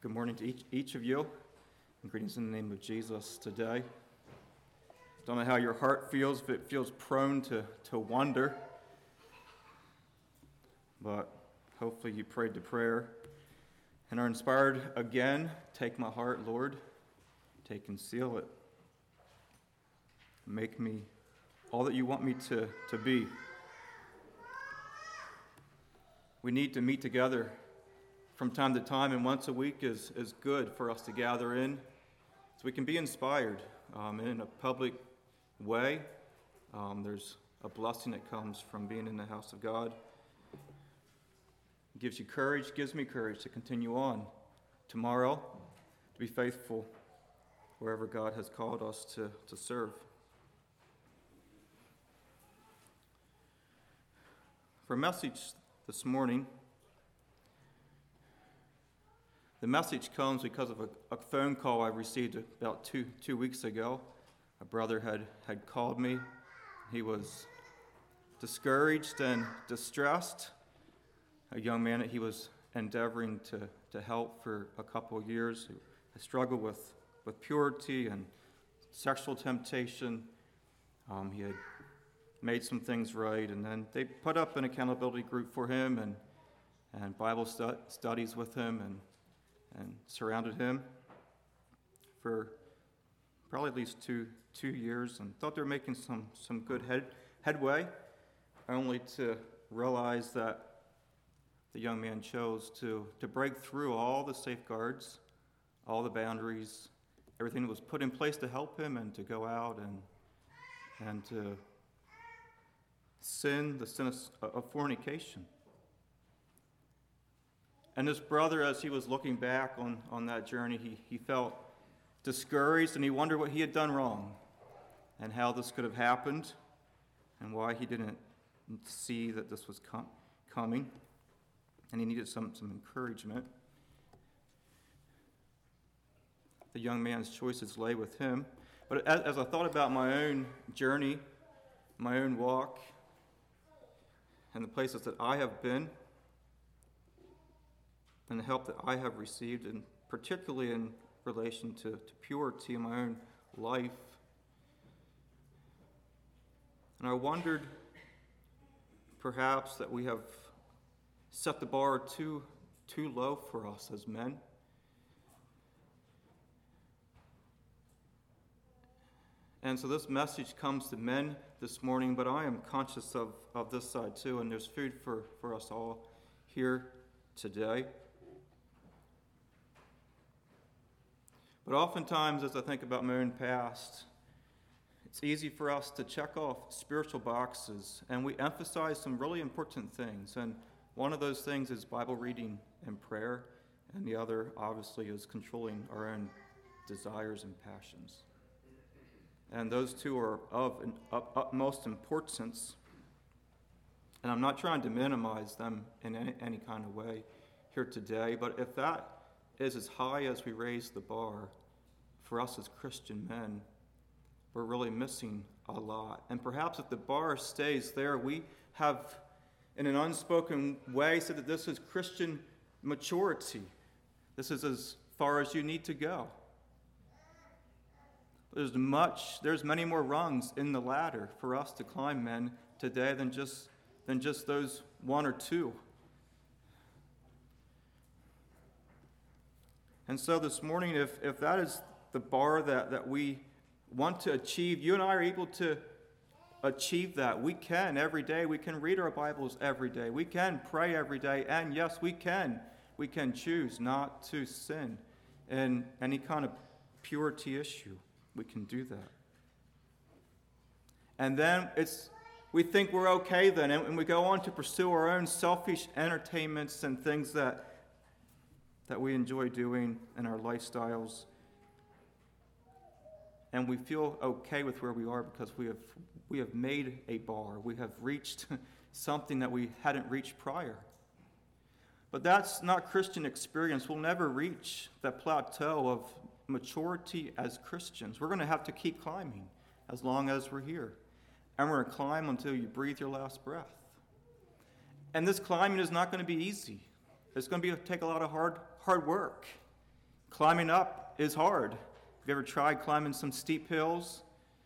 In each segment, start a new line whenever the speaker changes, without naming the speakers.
Good morning to each of you, and greetings in the name of Jesus today. Don't know how your heart feels, if it feels prone to wonder, but hopefully you prayed the prayer and are inspired again. Take my heart, Lord, take and seal it. Make me all that you want me to be. We need to meet together from time to time, and once a week is good for us to gather in so we can be inspired in a public way. There's a blessing that comes from being in the house of God. It gives you courage, gives me courage to continue on tomorrow, to be faithful wherever God has called us to serve. For a message this morning, the message comes because of a phone call I received about two weeks ago. A brother had called me. He was discouraged and distressed. A young man that he was endeavoring to help for a couple of years who struggled with purity and sexual temptation. He had made some things right, and then they put up an accountability group for him and Bible studies with him and surrounded him for probably at least two years, and thought they were making some good headway, only to realize that the young man chose to break through all the safeguards, all the boundaries, everything that was put in place to help him, and to go out and to sin, the sin of fornication. And this brother, as he was looking back on that journey, he felt discouraged, and he wondered what he had done wrong and how this could have happened and why he didn't see that this was coming. And he needed some encouragement. The young man's choices lay with him. But as I thought about my own journey, my own walk, and the places that I have been, and the help that I have received, and particularly in relation to purity in my own life. And I wondered perhaps that we have set the bar too low for us as men. And so this message comes to men this morning, but I am conscious of this side too, and there's food for us all here today. But oftentimes, as I think about my own past, it's easy for us to check off spiritual boxes, and we emphasize some really important things. And one of those things is Bible reading and prayer, and the other, obviously, is controlling our own desires and passions. And those two are of utmost importance, and I'm not trying to minimize them in any kind of way here today, but if that is as high as we raise the bar for us as Christian men, we're really missing a lot. And perhaps if the bar stays there, we have, in an unspoken way, said that this is Christian maturity. This is as far as you need to go. There's many more rungs in the ladder for us to climb, men, today than just those one or two. And so this morning, if that is the bar that we want to achieve, you and I are able to achieve that. We can every day. We can read our Bibles every day. We can pray every day. And yes, we can choose not to sin in any kind of purity issue. We can do that. And then we think we're okay then, and we go on to pursue our own selfish entertainments and things that we enjoy doing in our lifestyles. And we feel okay with where we are because we have made a bar. We have reached something that we hadn't reached prior. But that's not Christian experience. We'll never reach that plateau of maturity as Christians. We're going to have to keep climbing as long as we're here. And we're going to climb until you breathe your last breath. And this climbing is not going to be easy. It's going to take a lot of hard work. Climbing up is hard. Have you ever tried climbing some steep hills?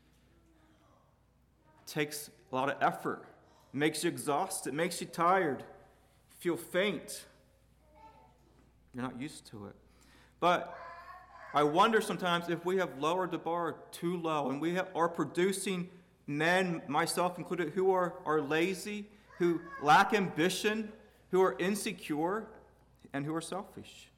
It takes a lot of effort. It makes you exhausted. It makes you tired. You feel faint. You're not used to it. But I wonder sometimes if we have lowered the bar too low and we are producing men, myself included, who are lazy, who lack ambition, who are insecure, and who are selfish.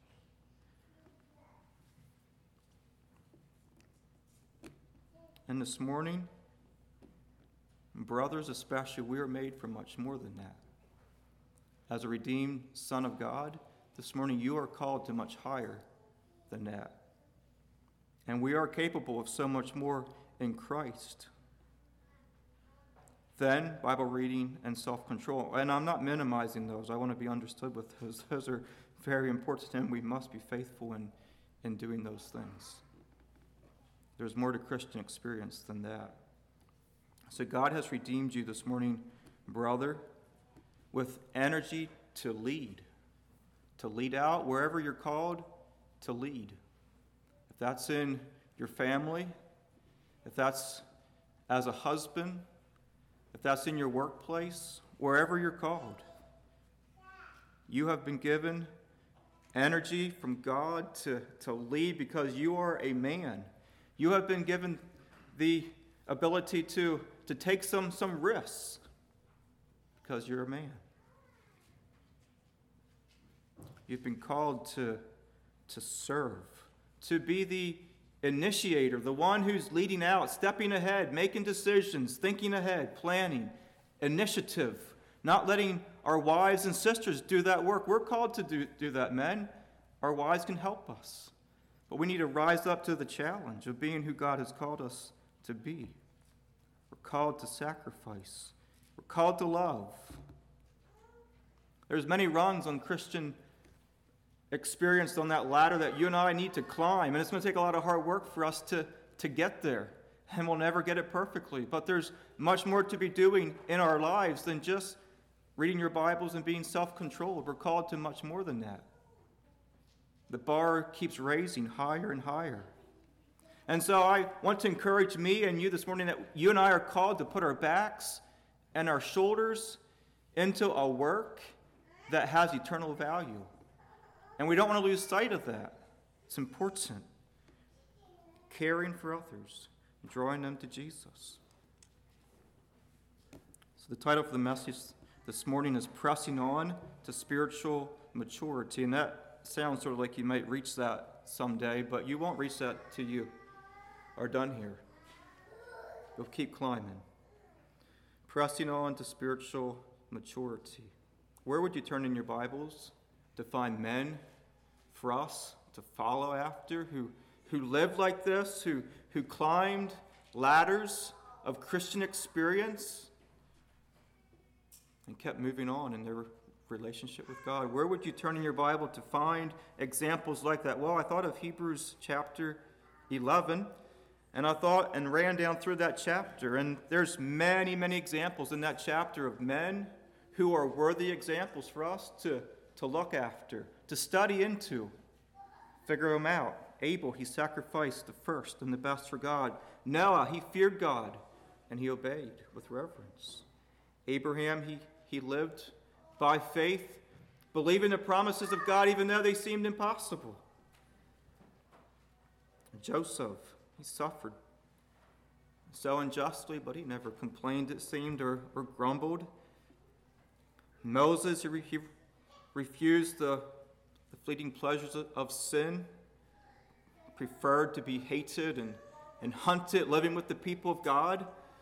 And this morning, brothers especially, we are made for much more than that. As a redeemed Son of God, this morning you are called to much higher than that. And we are capable of so much more in Christ. Then, Bible reading and self-control. And I'm not minimizing those. I want to be understood with those. Those are very important, and we must be faithful in doing those things. There's more to Christian experience than that. So God has redeemed you this morning, brother, with energy to lead out wherever you're called to lead. If that's in your family, if that's as a husband, if that's in your workplace, wherever you're called, you have been given energy from God to lead because you are a man. You have been given the ability to take some risks because you're a man. You've been called to serve, to be the initiator, the one who's leading out, stepping ahead, making decisions, thinking ahead, planning, initiative, not letting our wives and sisters do that work. We're called to do that, men. Our wives can help us. But we need to rise up to the challenge of being who God has called us to be. We're called to sacrifice. We're called to love. There's many rungs on Christian experience on that ladder that you and I need to climb. And it's going to take a lot of hard work for us to get there. And we'll never get it perfectly. But there's much more to be doing in our lives than just reading your Bibles and being self-controlled. We're called to much more than that. The bar keeps raising higher and higher. And so I want to encourage me and you this morning that you and I are called to put our backs and our shoulders into a work that has eternal value. And we don't want to lose sight of that. It's important. Caring for others, drawing them to Jesus. So the title for the message this morning is Pressing On to Spiritual Maturity. And that sounds sort of like you might reach that someday, but you won't reach that till you are done here. You'll keep climbing. Pressing on to spiritual maturity. Where would you turn in your Bibles to find men for us to follow after who lived like this, who climbed ladders of Christian experience and kept moving on in their relationship with God? Where would you turn in your Bible to find examples like that? Well, I thought of Hebrews chapter 11, and I thought and ran down through that chapter, and there's many, many examples in that chapter of men who are worthy examples for us to look after, to study into, figure them out. Abel, he sacrificed the first and the best for God. Noah, he feared God, and he obeyed with reverence. Abraham, he lived by faith, believing the promises of God even though they seemed impossible. Joseph, he suffered so unjustly, but he never complained, it seemed, or grumbled. Moses, he refused the fleeting pleasures of sin, preferred to be hated and hunted, living with the people of God,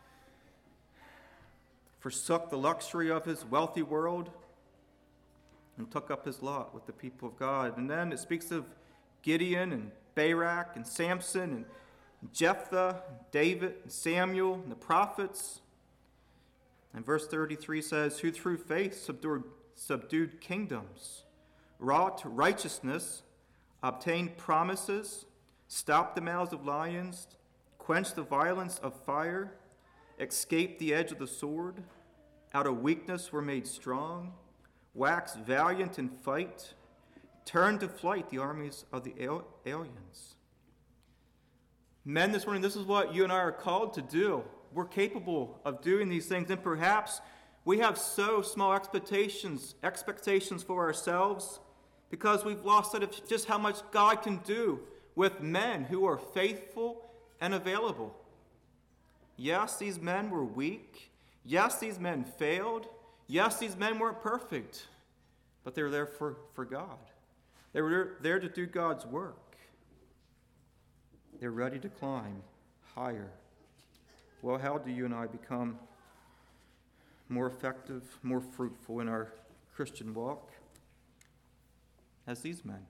forsook the luxury of his wealthy world, and took up his lot with the people of God. And then it speaks of Gideon and Barak and Samson and Jephthah, David and Samuel and the prophets. And verse 33 says, who through faith subdued kingdoms, wrought righteousness, obtained promises, stopped the mouths of lions, quenched the violence of fire, escaped the edge of the sword, out of weakness were made strong, waxed valiant in fight, turn to flight the armies of the aliens. Men, this morning, this is what you and I are called to do. We're capable of doing these things, and perhaps we have so small expectations for ourselves because we've lost sight of just how much God can do with men who are faithful and available. Yes, these men were weak. Yes, these men failed. Yes, these men weren't perfect, but they were there for God. They were there to do God's work. They're ready to climb higher. Well, how do you and I become more effective, more fruitful in our Christian walk? As these men.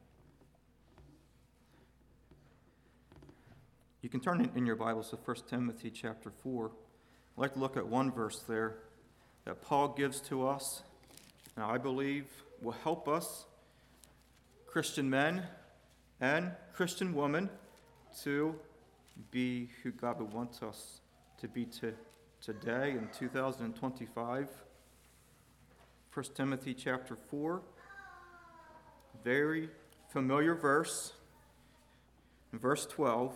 You can turn in your Bibles to 1 Timothy chapter 4. I'd like to look at one verse there that Paul gives to us, and I believe will help us, Christian men and Christian women, to be who God would want us to be today in 2025. 1 Timothy chapter 4, very familiar verse, in verse 12.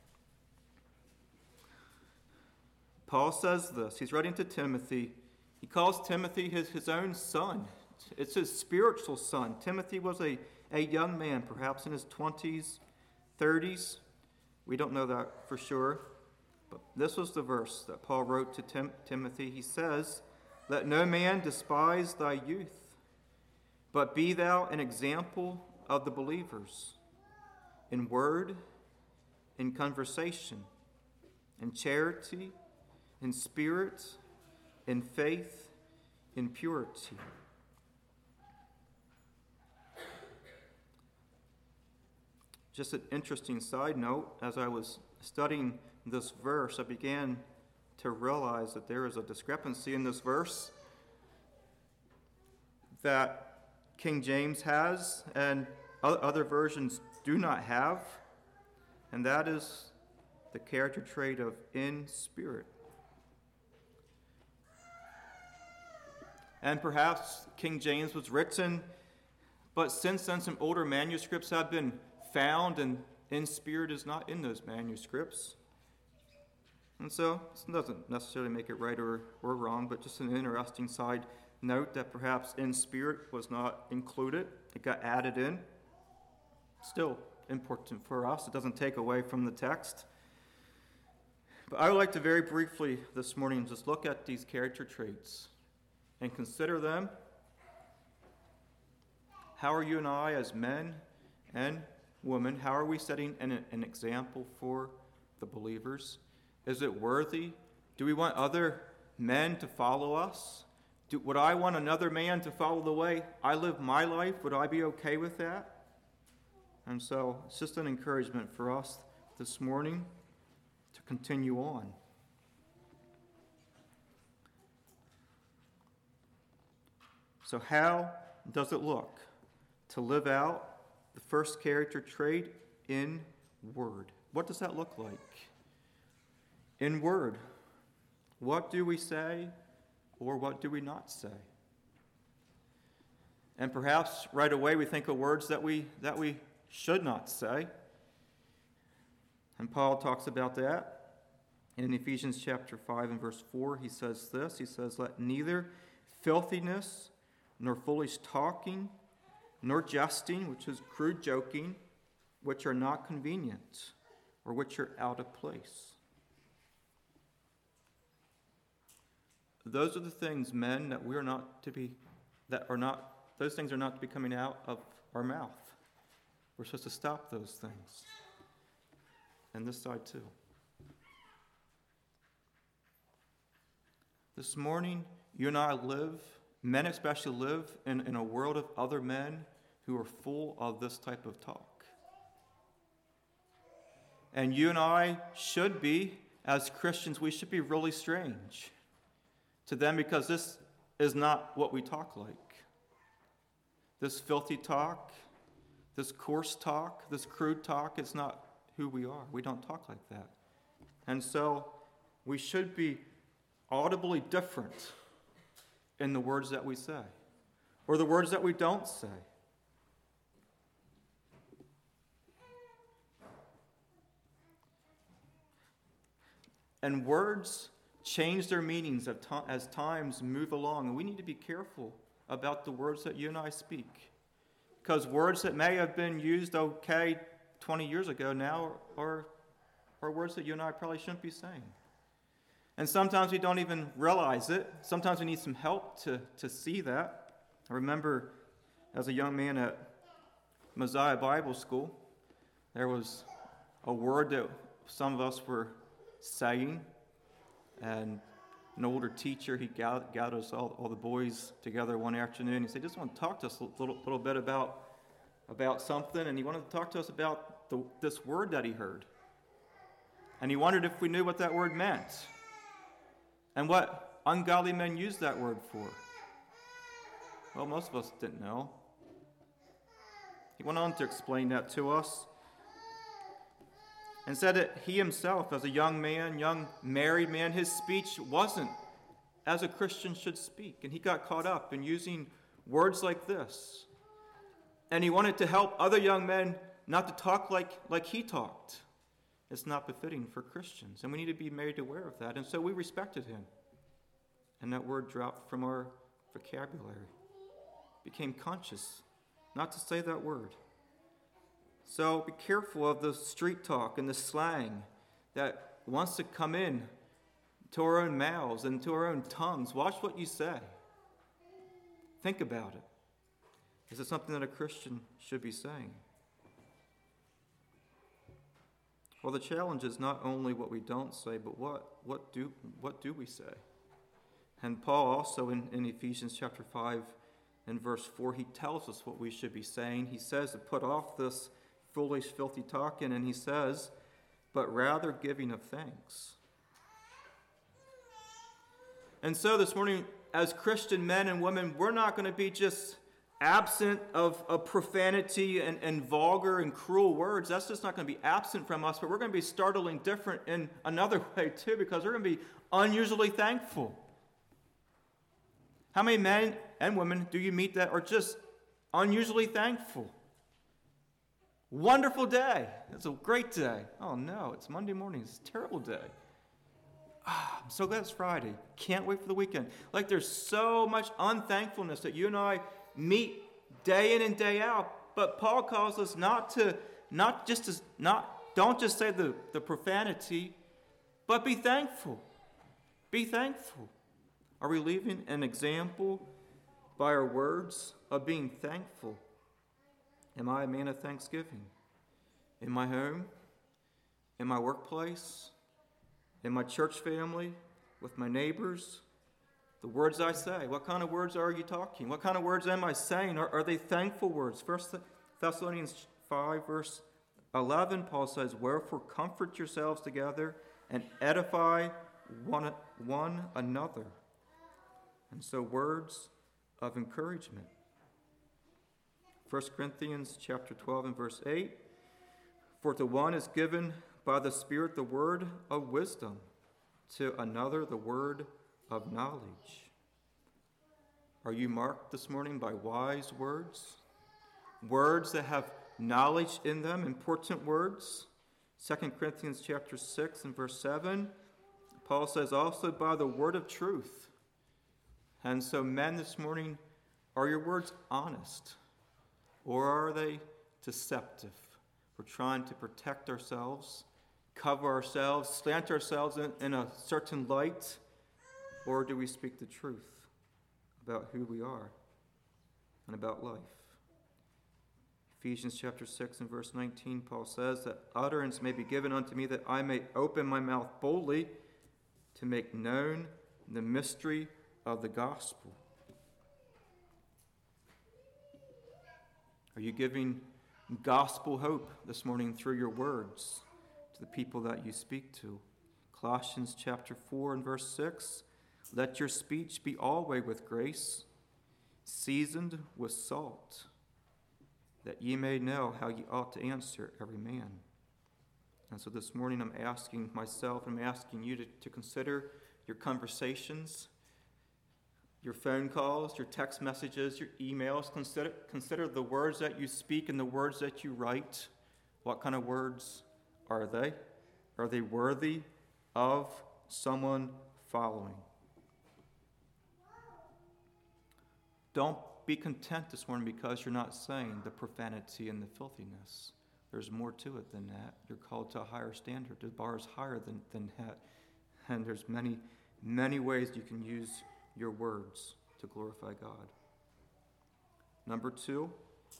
Paul says this. He's writing to Timothy. He calls Timothy his own son. It's his spiritual son. Timothy was a young man, perhaps in his 20s, 30s. We don't know that for sure. But this was the verse that Paul wrote to Timothy. He says, "Let no man despise thy youth, but be thou an example of the believers, in word, in conversation, in charity, in spirit, in faith, in purity." Just an interesting side note, as I was studying this verse, I began to realize that there is a discrepancy in this verse that King James has and other versions do not have, and that is the character trait of in spirit. And perhaps King James was written, but since then some older manuscripts have been found, and in spirit is not in those manuscripts. And so this doesn't necessarily make it right or wrong, but just an interesting side note that perhaps in spirit was not included. It got added in. Still important for us. It doesn't take away from the text. But I would like to very briefly this morning just look at these character traits and consider them. How are you and I as men and women, how are we setting an example for the believers? Is it worthy? Do we want other men to follow us? Would I want another man to follow the way I live my life? Would I be okay with that? And so it's just an encouragement for us this morning to continue on. So how does it look to live out the first character trait in word? What does that look like? In word, what do we say or what do we not say? And perhaps right away we think of words that we should not say. And Paul talks about that. In Ephesians chapter 5 and verse 4, he says this. He says, "Let neither filthiness nor foolish talking nor jesting," which is crude joking, "which are not convenient or which are out of place." Those are the things, men, that we are not to be, those things are not to be coming out of our mouth. We're supposed to stop those things. And this side too. This morning, you and I live, men especially live in a world of other men who are full of this type of talk. And you and I should be, as Christians, we should be really strange to them because this is not what we talk like. This filthy talk, this coarse talk, this crude talk, it's not who we are. We don't talk like that. And so we should be audibly different in the words that we say or the words that we don't say. And words change their meanings as times move along. And we need to be careful about the words that you and I speak. Because words that may have been used 20 years ago now are words that you and I probably shouldn't be saying. And sometimes we don't even realize it. Sometimes we need some help to see that. I remember as a young man at Mosiah Bible School, there was a word that some of us were saying, and an older teacher, he gathered us all the boys together one afternoon. He said, just want to talk to us a little bit about something, and he wanted to talk to us about this word that he heard. And he wondered if we knew what that word meant and what ungodly men use that word for. Well, most of us didn't know. He went on to explain that to us and said that he himself, as a young man, young married man, his speech wasn't as a Christian should speak. And he got caught up in using words like this. And he wanted to help other young men not to talk like he talked. It's not befitting for Christians. And we need to be made aware of that. And so we respected him. And that word dropped from our vocabulary. Became conscious not to say that word. So be careful of the street talk and the slang that wants to come in to our own mouths and to our own tongues. Watch what you say. Think about it. Is it something that a Christian should be saying? Well, the challenge is not only what we don't say, but what do we say? And Paul also in Ephesians chapter 5 and verse 4, he tells us what we should be saying. He says to put off this foolish, filthy talking, and he says, but rather giving of thanks. And so this morning, as Christian men and women, we're not going to be just absent of profanity and vulgar and cruel words. That's just not going to be absent from us, but we're going to be startling different in another way too, because we're going to be unusually thankful. How many men and women do you meet that are just unusually thankful? Wonderful day. It's a great day. Oh no, it's Monday morning. It's a terrible day. I'm so glad it's Friday. Can't wait for the weekend. Like there's so much unthankfulness that you and I meet day in and day out. But Paul calls us don't just say the profanity, but be thankful. Be thankful. Are we leaving an example by our words of being thankful? Am I a man of thanksgiving? In my home? In my workplace? In my church family? With my neighbors? The words I say. What kind of words are you talking? What kind of words am I saying? Are they thankful words? 1 Thessalonians 5 verse 11, Paul says, wherefore comfort yourselves together and edify one another. And so words of encouragement. 1 Corinthians chapter 12 and verse 8, for to one is given by the Spirit the word of wisdom, to another the word of knowledge. Are you marked this morning by wise words? Words that have knowledge in them, important words. 2 Corinthians chapter 6 and verse 7, Paul says also by the word of truth. And so men this morning, are your words honest? Or are they deceptive? We're trying to protect ourselves, cover ourselves, slant ourselves in a certain light. Or do we speak the truth about who we are and about life? Ephesians chapter 6 and verse 19, Paul says that utterance may be given unto me that I may open my mouth boldly to make known the mystery of the gospel. Are you giving gospel hope this morning through your words to the people that you speak to? Colossians chapter 4 and verse 6, let your speech be always with grace, seasoned with salt, that ye may know how ye ought to answer every man. And so this morning I'm asking myself, I'm asking you to consider your conversations, your phone calls, your text messages, your emails. Consider the words that you speak and the words that you write. What kind of words are they? Are they worthy of someone following. Don't be content this morning because you're not saying the profanity and the filthiness. There's more to it than that. You're called to a higher standard. The bar is higher than that. And there's many ways you can use your words to glorify God. Number 2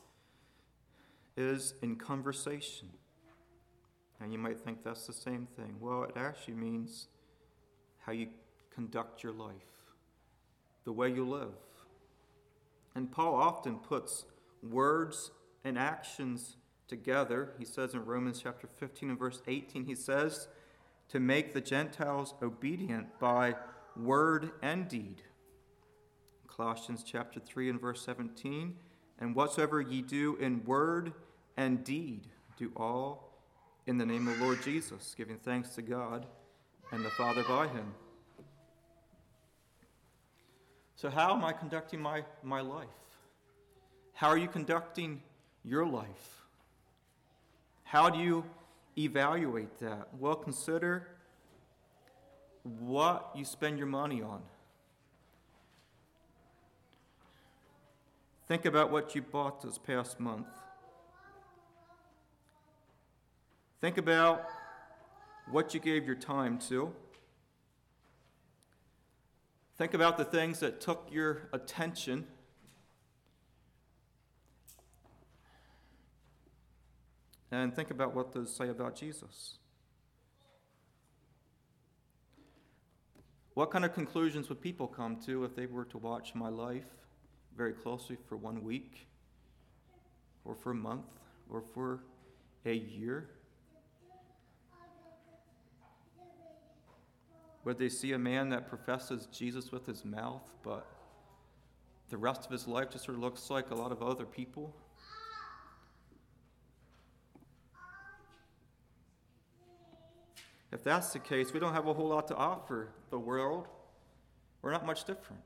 is in conversation. And you might think that's the same thing. Well, it actually means how you conduct your life, the way you live. And Paul often puts words and actions together. He says in Romans chapter 15 and verse 18, he says, to make the Gentiles obedient by word and deed. Colossians chapter 3 and verse 17, and whatsoever ye do in word and deed, do all in the name of the Lord Jesus, giving thanks to God and the Father by him. So how am I conducting my life? How are you conducting your life? How do you evaluate that? Well, consider what you spend your money on. Think about what you bought this past month. Think about what you gave your time to. Think about the things that took your attention. And think about what those say about Jesus. What kind of conclusions would people come to if they were to watch my life very closely for 1 week, or for a month, or for a year? Would they see a man that professes Jesus with his mouth, but the rest of his life just sort of looks like a lot of other people? If that's the case, we don't have a whole lot to offer the world. We're not much different.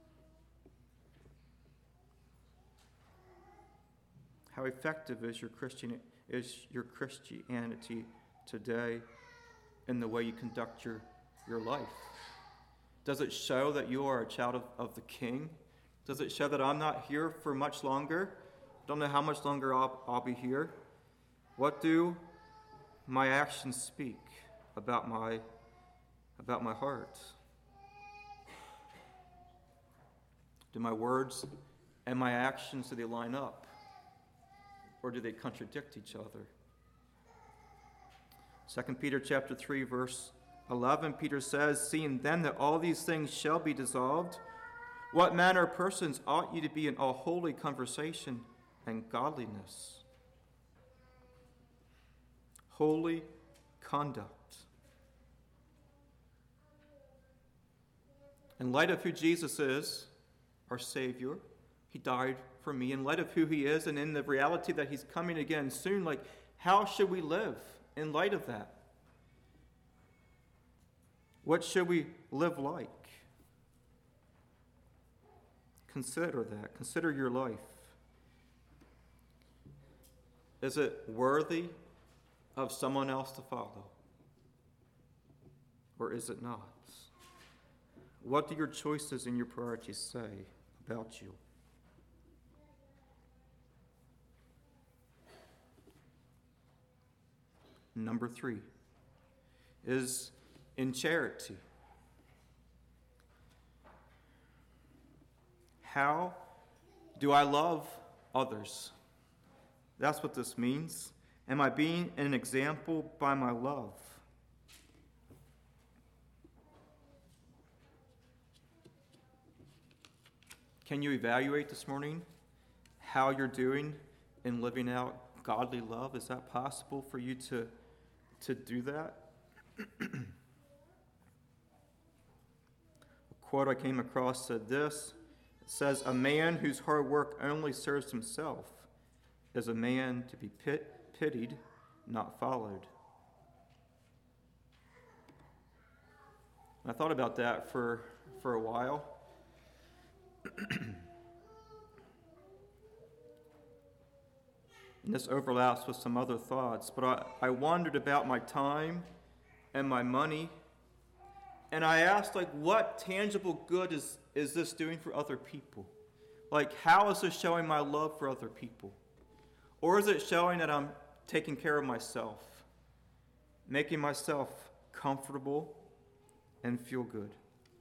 How effective is your Christianity today in the way you conduct your life? Does it show that you are a child of the King? Does it show that I'm not here for much longer? Don't know how much longer I'll be here. What do my actions speak about my heart? Do my words and my actions, do they line up? Or do they contradict each other? 2 Peter chapter 3, verse 11, Peter says, seeing then that all these things shall be dissolved, what manner of persons ought ye to be in all holy conversation and godliness? Holy conduct. In light of who Jesus is, our Savior, he died for me. In light of who he is and in the reality that he's coming again soon, how should we live in light of that? What should we live like? Consider that. Consider your life. Is it worthy of someone else to follow? Or is it not? What do your choices and your priorities say about you? Number 3 is in charity. How do I love others? That's what this means. Am I being an example by my love? Can you evaluate this morning how you're doing in living out godly love? Is that possible for you to do that? A quote I came across said this. It says, a man whose hard work only serves himself is a man to be pitied, not followed. And I thought about that for a while. And this overlaps with some other thoughts, but I wondered about my time and my money And I asked, like, what tangible good is this doing for other people? Like, how is this showing my love for other people? Or is it showing that I'm taking care of myself, making myself comfortable and feel good?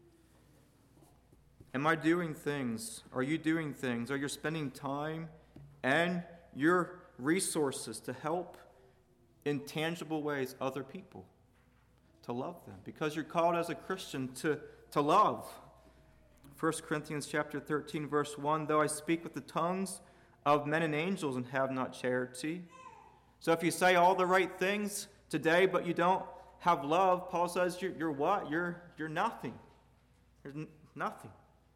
Am I doing things? Are you doing things? Are you spending time and your resources to help in tangible ways other people, to love them? Because you're called as a Christian to love. 1 Corinthians chapter 13, verse 1, though I speak with the tongues of men and angels and have not charity. So if you say all the right things today, but you don't have love, Paul says you're what? You're nothing. There's nothing.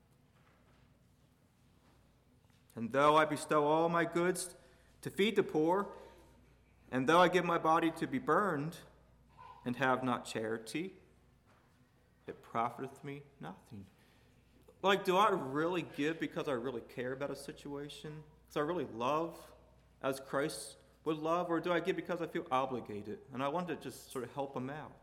And though I bestow all my goods to feed the poor, and though I give my body to be burned and have not charity, it profiteth me nothing. Like, do I really give because I really care about a situation? Because I really love as Christ would love? Or do I give because I feel obligated and I want to just sort of help them out?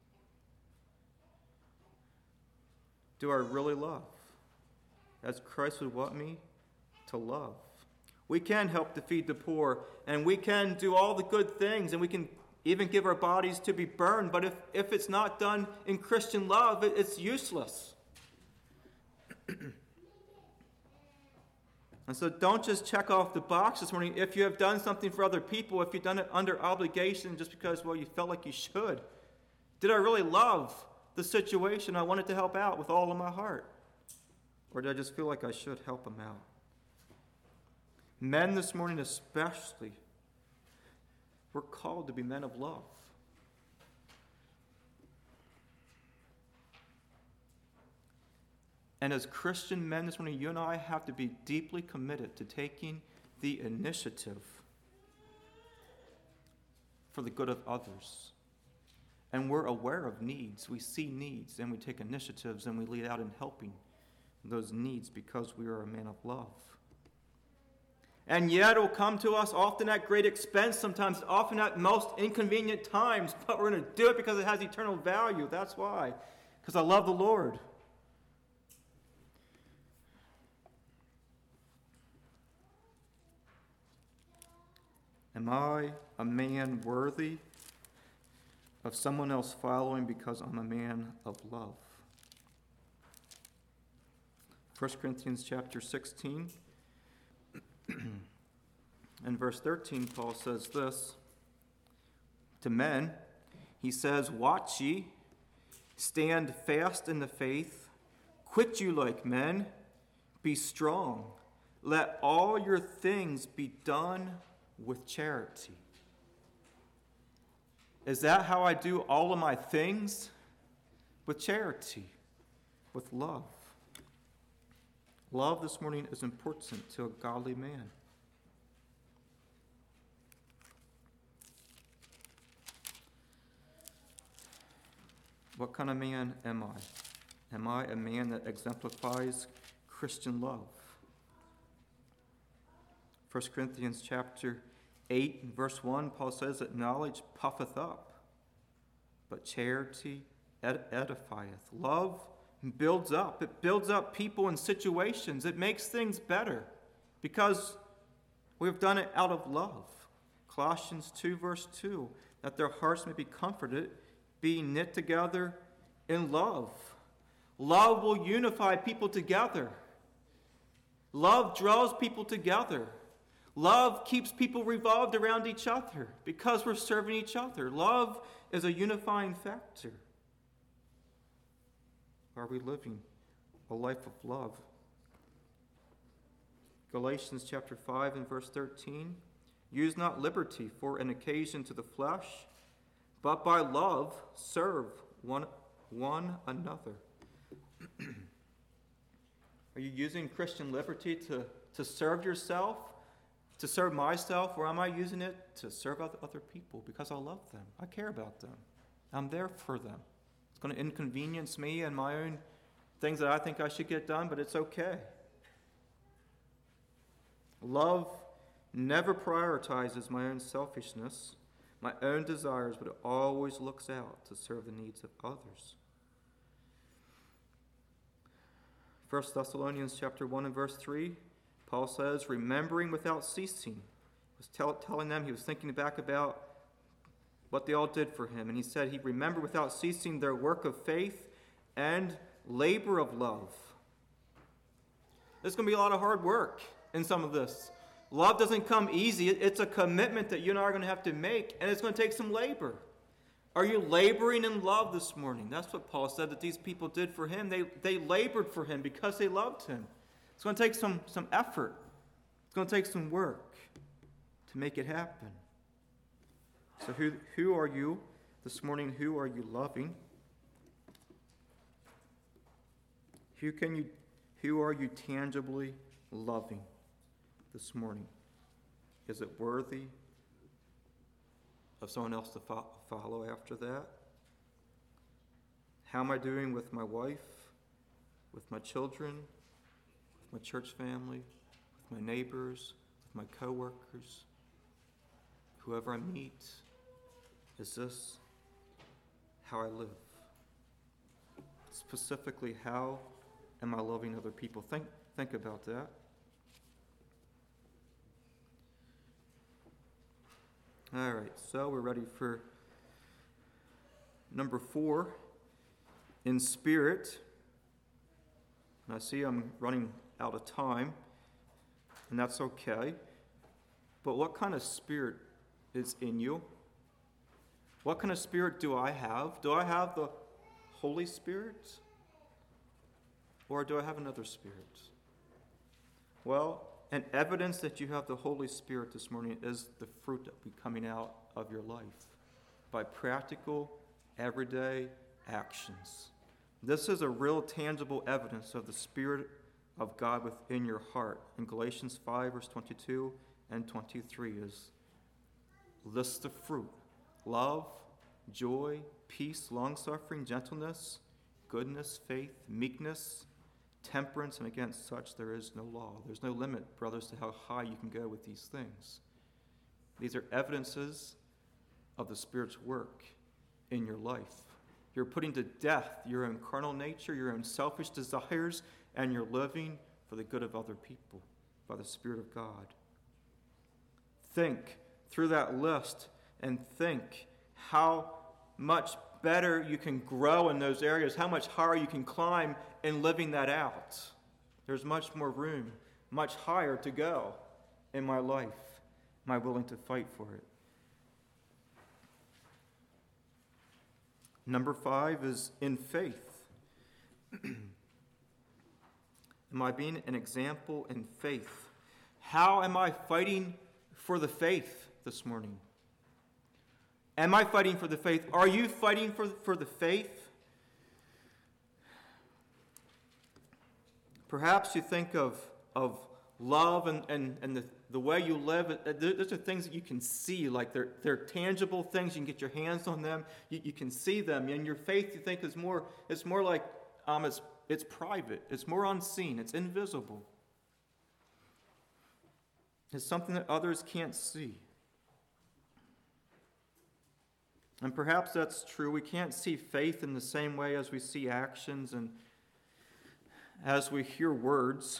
Do I really love as Christ would want me to love? We can help to feed the poor, and we can do all the good things, and we can even give our bodies to be burned, but if it's not done in Christian love, it's useless. And so don't just check off the box this morning if you have done something for other people, if you've done it under obligation just because, well, you felt like you should. Did I really love the situation? I wanted to help out with all of my heart. Or did I just feel like I should help them out? Men this morning especially, we're called to be men of love. And as Christian men this morning, you and I have to be deeply committed to taking the initiative for the good of others. And we're aware of needs. We see needs, and we take initiatives, and we lead out in helping those needs because we are a man of love. And yet it will come to us often at great expense, sometimes often at most inconvenient times, but we're going to do it because it has eternal value. That's why. Because I love the Lord. Am I a man worthy of someone else following because I'm a man of love? 1 Corinthians chapter 16 and verse 13, Paul says this to men. He says, watch ye, stand fast in the faith, quit you like men, be strong. Let all your things be done with charity. Is that how I do all of my things? With charity, with love. Love this morning is important to a godly man. What kind of man am I? Am I a man that exemplifies Christian love? 1 Corinthians chapter 8, verse 1, Paul says that knowledge puffeth up, but charity edifieth. Love builds up. It builds up people and situations. It makes things better because we've done it out of love. Colossians 2, verse 2, that their hearts may be comforted, being knit together in love. Love will unify people together. Love draws people together. Love keeps people revolved around each other because we're serving each other. Love is a unifying factor. Are we living a life of love? Galatians chapter 5 and verse 13. Use not liberty for an occasion to the flesh, but by love serve one another. Are you using Christian liberty to serve yourself, to serve myself, or am I using it to serve other people because I love them? I care about them. I'm there for them. It's going to inconvenience me and my own things that I think I should get done, but it's okay. Love never prioritizes my own selfishness, my own desires, but it always looks out to serve the needs of others. 1 Thessalonians chapter 1 and verse 3, Paul says, remembering without ceasing. He was telling them, he was thinking back about what they all did for him. And he said he remembered without ceasing their work of faith and labor of love. There's going to be a lot of hard work in some of this. Love doesn't come easy. It's a commitment that you and I are going to have to make, and it's going to take some labor. Are you laboring in love this morning? That's what Paul said that these people did for him. They labored for him because they loved him. It's going to take some effort. It's going to take some work to make it happen. So who are you this morning? Who are you loving? Who are you tangibly loving this morning? Is it worthy of someone else to follow after that? How am I doing with my wife, with my children, with my church family, with my neighbors, with my coworkers, whoever I meet? Is this how I live? Specifically, how am I loving other people? Think about that. All right, so we're ready for number 4, in spirit. And I see I'm running out of time, and that's okay. But what kind of spirit is in you? What kind of spirit do I have? Do I have the Holy Spirit? Or do I have another spirit? Well, an evidence that you have the Holy Spirit this morning is the fruit that will be coming out of your life by practical, everyday actions. This is a real tangible evidence of the Spirit of God within your heart. In Galatians 5, verse 22 and 23 is lists the fruit: love, joy, peace, long-suffering, gentleness, goodness, faith, meekness, temperance, and against such there is no law. There's no limit, brothers, to how high you can go with these things. These are evidences of the Spirit's work in your life. You're putting to death your own carnal nature, your own selfish desires, and you're living for the good of other people by the Spirit of God. Think through that list and think how much better you can grow in those areas, how much higher you can climb in living that out. There's much more room, much higher to go in my life. Am I willing to fight for it? Number 5 is in faith. Am I being an example in faith? How am I fighting for the faith this morning? Am I fighting for the faith? Are you fighting for the faith? Perhaps you think of love and the way you live. Those are things that you can see, like they're tangible things. You can get your hands on them. You can see them. And your faith, you think, is more like it's private. It's more unseen. It's invisible. It's something that others can't see. And perhaps that's true. We can't see faith in the same way as we see actions and as we hear words.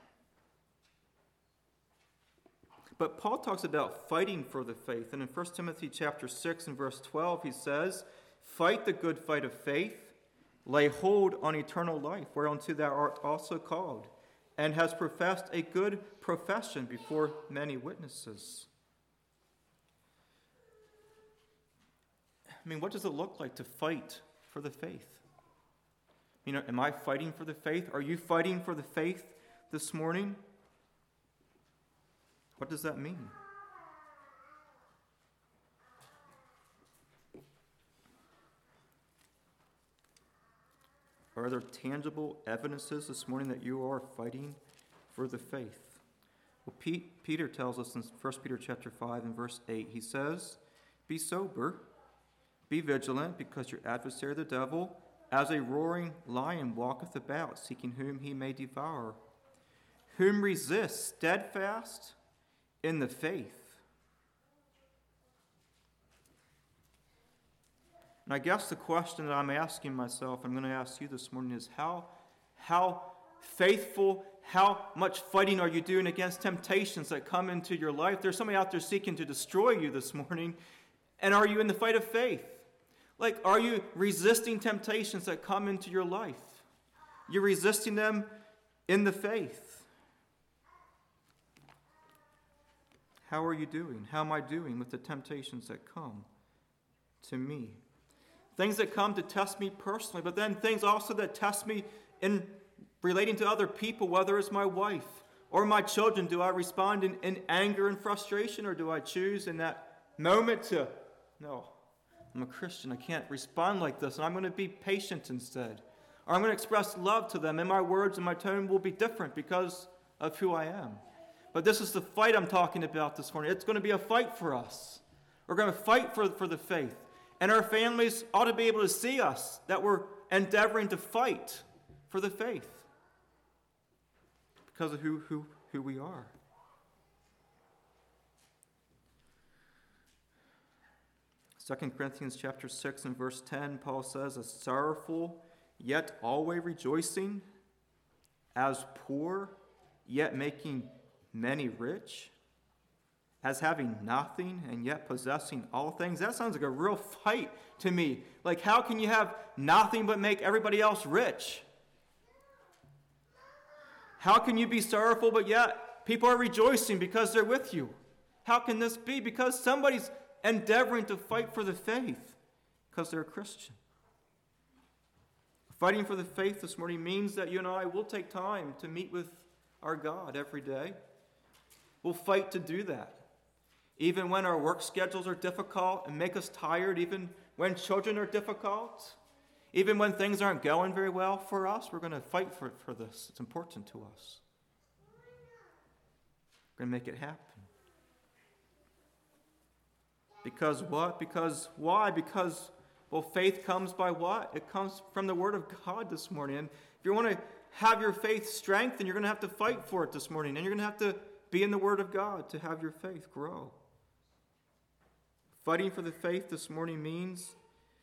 But Paul talks about fighting for the faith. And in 1 Timothy chapter 6 and verse 12, he says, "Fight the good fight of faith, lay hold on eternal life, whereunto thou art also called, and hast professed a good profession before many witnesses." I mean, what does it look like to fight for the faith? You know, am I fighting for the faith? Are you fighting for the faith this morning? What does that mean? Are there tangible evidences this morning that you are fighting for the faith? Well, Peter tells us in 1 Peter chapter 5 and verse 8, he says, "Be sober, be vigilant, because your adversary the devil, as a roaring lion, walketh about, seeking whom he may devour. Whom resist steadfast in the faith." And I guess the question that I'm asking myself, I'm going to ask you this morning, is how faithful? How much fighting are you doing against temptations that come into your life? There's somebody out there seeking to destroy you this morning. And are you in the fight of faith? Like, are you resisting temptations that come into your life? You're resisting them in the faith. How are you doing? How am I doing with the temptations that come to me? Things that come to test me personally, but then things also that test me in relating to other people, whether it's my wife or my children. Do I respond in anger and frustration, or do I choose in that moment to, no, I'm a Christian, I can't respond like this, and I'm going to be patient instead. Or I'm going to express love to them, and my words and my tone will be different because of who I am. But this is the fight I'm talking about this morning. It's going to be a fight for us. We're going to fight for the faith. And our families ought to be able to see us, that we're endeavoring to fight for the faith because of who we are. 2 Corinthians chapter 6 and verse 10, Paul says, as sorrowful, yet always rejoicing, as poor, yet making many rich, as having nothing and yet possessing all things. That sounds like a real fight to me. Like, how can you have nothing but make everybody else rich? How can you be sorrowful but yet people are rejoicing because they're with you? How can this be? Because somebody's endeavoring to fight for the faith because they're a Christian. Fighting for the faith this morning means that you and I will take time to meet with our God every day. We'll fight to do that. Even when our work schedules are difficult and make us tired, even when children are difficult, even when things aren't going very well for us, we're going to fight for this. It's important to us. We're going to make it happen. Because what? Because why? Because, well, faith comes by what? It comes from the Word of God this morning. And if you want to have your faith strengthened, you're going to have to fight for it this morning. And you're going to have to be in the Word of God to have your faith grow. Fighting for the faith this morning means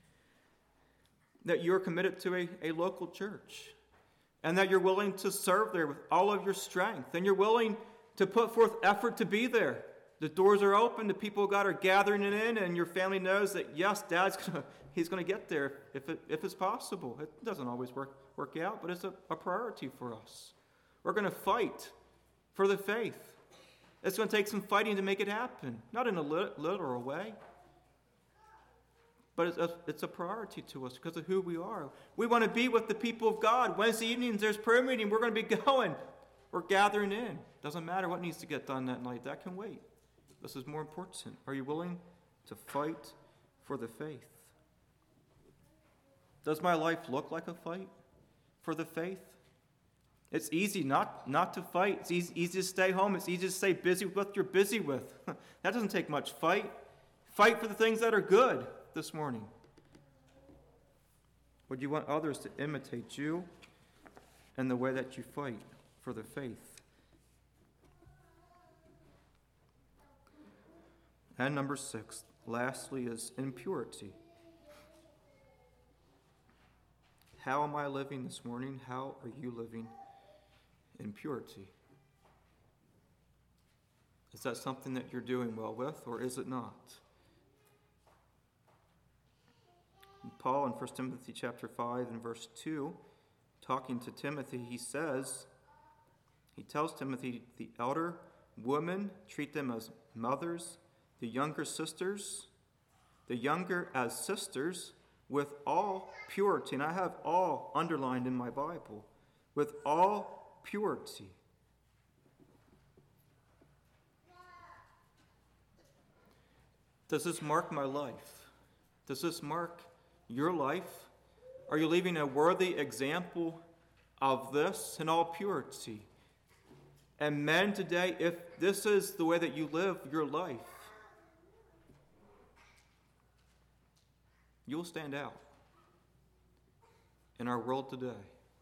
that you're committed to a local church and that you're willing to serve there with all of your strength, and you're willing to put forth effort to be there. The doors are open, the people of God are gathering in, and your family knows that, yes, he's going to get there if it's possible. It doesn't always work out, but it's a priority for us. We're going to fight for the faith. It's going to take some fighting to make it happen, not in a literal way, but it's a priority to us because of who we are. We want to be with the people of God. Wednesday evenings, there's prayer meeting. We're going to be going. We're gathering in. Doesn't matter what needs to get done that night. That can wait. This is more important. Are you willing to fight for the faith? Does my life look like a fight for the faith? It's easy not to fight. It's easy to stay home. It's easy to stay busy with what you're busy with. That doesn't take much fight. Fight for the things that are good this morning. Would you want others to imitate you in the way that you fight for the faith? And number 6, lastly, is impurity. How am I living this morning? How are you living in purity? Is that something that you're doing well with, or is it not? Paul in 1 Timothy chapter 5 and verse 2, talking to Timothy, he tells Timothy, the elder women, treat them as mothers, the younger as sisters, with all purity. And I have all underlined in my Bible. With all purity. Does this mark my life? Does this mark your life? Are you leaving a worthy example of this in all purity? And men today, if this is the way that you live your life, you'll stand out in our world today.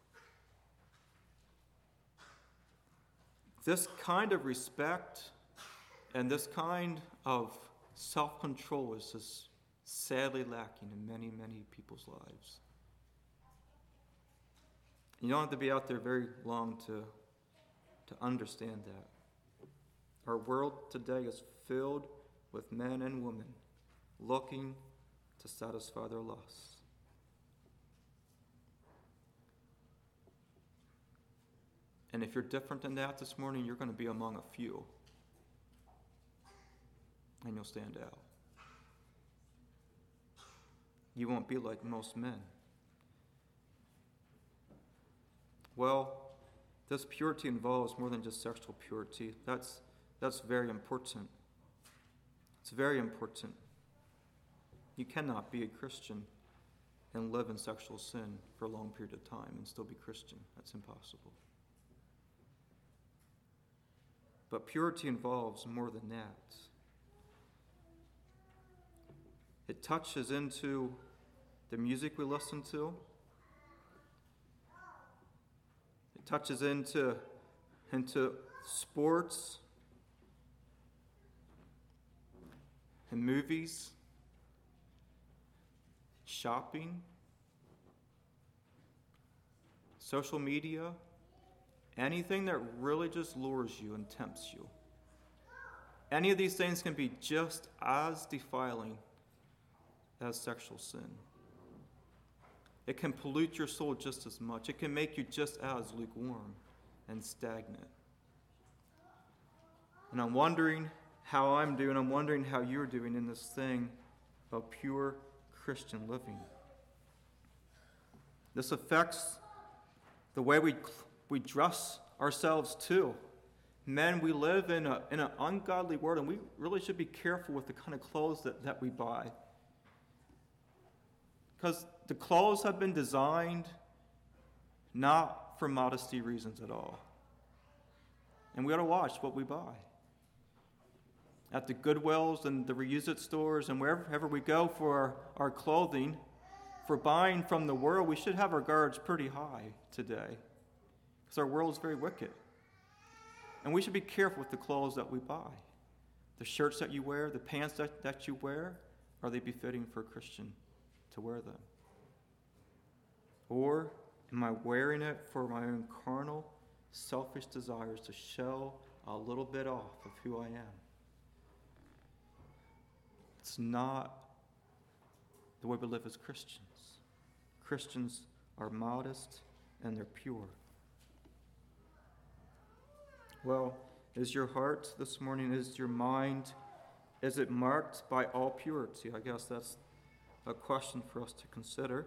This kind of respect and this kind of self-control is just sadly lacking in many, many people's lives. You don't have to be out there very long to understand that. Our world today is filled with men and women looking to satisfy their lusts. And if you're different than that this morning, you're going to be among a few. And you'll stand out. You won't be like most men. Well, this purity involves more than just sexual purity. That's very important. It's very important. You cannot be a Christian and live in sexual sin for a long period of time and still be Christian. That's impossible. But purity involves more than that. It touches into the music we listen to. It touches into sports and movies, shopping, social media, anything that really just lures you and tempts you. Any of these things can be just as defiling as sexual sin. It can pollute your soul just as much. It can make you just as lukewarm and stagnant. And I'm wondering how I'm doing. I'm wondering how you're doing in this thing of pure Christian living. This affects the way we dress ourselves too. Men, we live in an ungodly world, and we really should be careful with the kind of clothes that we buy. Because the clothes have been designed not for modesty reasons at all. And we ought to watch what we buy. At the Goodwills and the Reuse It stores and wherever we go for our clothing, for buying from the world, we should have our guards pretty high today. Because our world is very wicked. And we should be careful with the clothes that we buy. The shirts that you wear, the pants that you wear, are they befitting for a Christian to wear them? Or am I wearing it for my own carnal, selfish desires to show a little bit off of who I am? It's not the way we live as Christians. Christians are modest and they're pure. Well, is your heart this morning, is your mind, is it marked by all purity? I guess that's a question for us to consider.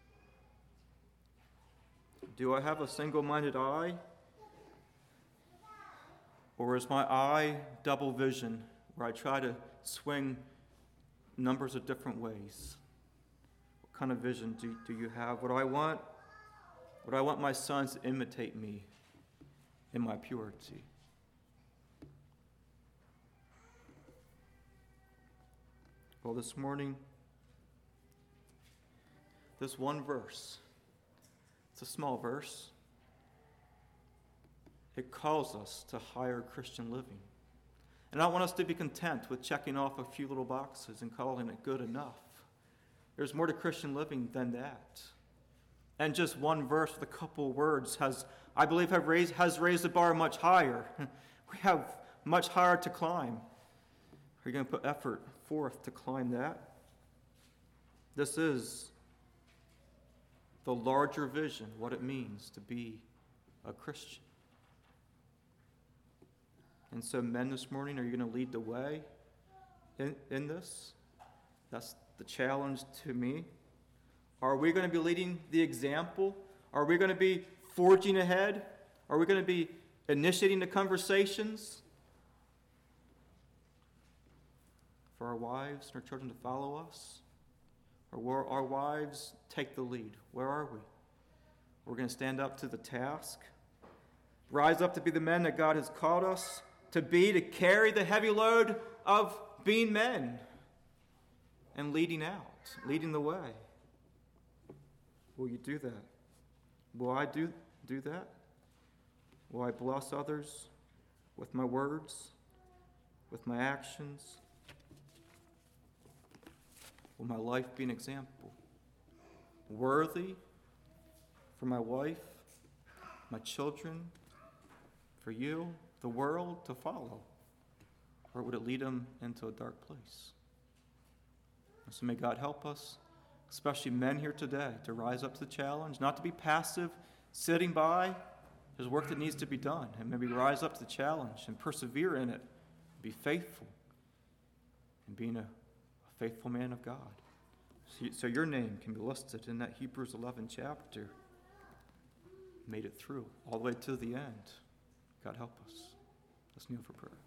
Do I have a single-minded eye? Or is my eye double vision, where I try to swing numbers of different ways? What kind of vision do you have? Would I want my sons to imitate me in my purity? Well, this morning, this one verse, it's a small verse. It calls us to higher Christian living. And I don't want us to be content with checking off a few little boxes and calling it good enough. There's more to Christian living than that. And just one verse with a couple words has raised the bar much higher. We have much higher to climb. Are you going to put effort forth to climb that? This is the larger vision, what it means to be a Christian. And so, men, this morning, are you going to lead the way in this? That's the challenge to me. Are we going to be leading the example? Are we going to be forging ahead? Are we going to be initiating the conversations for our wives and our children to follow us? Or will our wives take the lead? Where are we? We're going to stand up to the task, rise up to be the men that God has called us to be, to carry the heavy load of being men and leading out, leading the way. Will you do that? Will I do that? Will I bless others with my words, with my actions? Will my life be an example? Worthy for my wife my children, for you, the world to follow? Or would it lead them into a dark place? So may God help us, especially men here today, to rise up to the challenge, not to be passive, sitting by. There's work that needs to be done, and maybe rise up to the challenge and persevere in it, be faithful, and being a faithful man of God. So your name can be listed in that Hebrews 11 chapter. Made it through all the way to the end. God help us. Let's kneel for prayer.